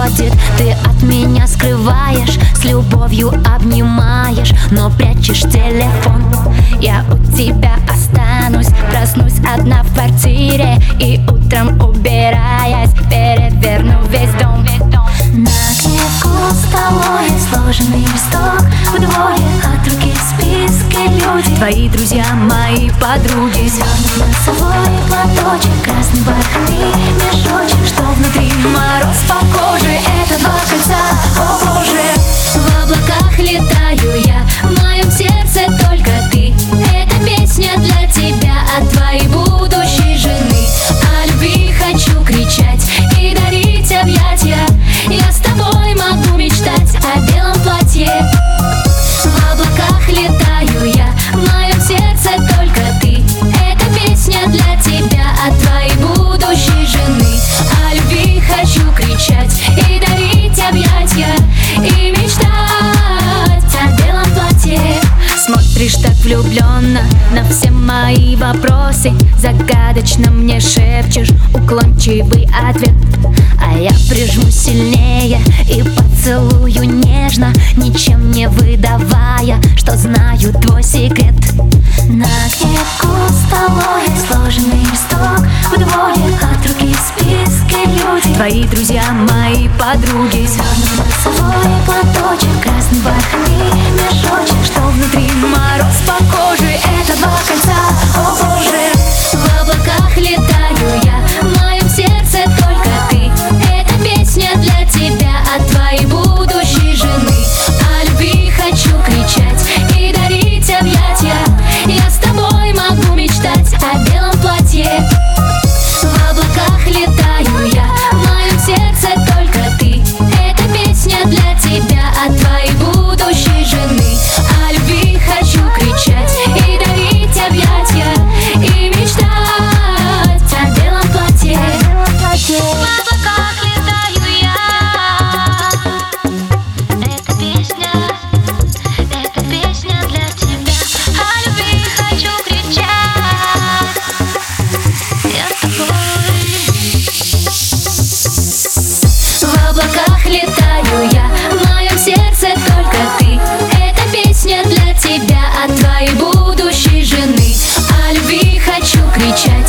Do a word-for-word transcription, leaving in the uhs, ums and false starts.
уходит. Ты от меня скрываешь, с любовью обнимаешь, но прячешь телефон. Я у тебя останусь, проснусь одна в квартире и утром, убираясь, переверну весь дом. На снегу столой сложенный листок, вдвое от руки в списке люди. Твои друзья, мои подруги. Свернут носовой платочек, красный бархатный мешочек, что внутри Мороз по коже, это два кольца, о боже. В облаках летаю я, в моем сердце только ты. Эта песня для тебя от твоей будущей жены. О любви хочу кричать и дарить объятия. Я с тобой могу мечтать о белом платье. В облаках летаю я, в моем сердце только ты. Эта песня для тебя от твоей будущей жены. О любви хочу кричать и дарить объятия, и мечтать о белом платье. Смотришь так влюбленно на все мои вопросы, загадочно мне шепчешь уклончивый ответ. А я прижму сильнее и поцелую нежно, ничем не выдавая, что знаю твой секрет. на снегу столой сложенный листок, вдвое от руки в списке люди. Твои друзья, мои подруги. Свернут носовой платочек, красный бархатный мешочек, что внутри Мороз по коже, это два кольца, о боже. В облаках летаю я, в моем сердце только ты. Эта песня для тебя от твоей будущей жены. О любви хочу кричать и дарить объятия. Я с тобой могу мечтать о белом платье. В облаках летаю я, в моем сердце только ты. Эта песня для тебя от твоей будущей жены. О любви хочу кричать и дарить объятия, и мечтать о белом платье. В облаках летаю я. Эта песня, эта песня для тебя. О любви хочу кричать. Я с тобой. В облаках летаю я, в моем сердце только ты. Эта песня для тебя от твоей будущей жены. О любви хочу кричать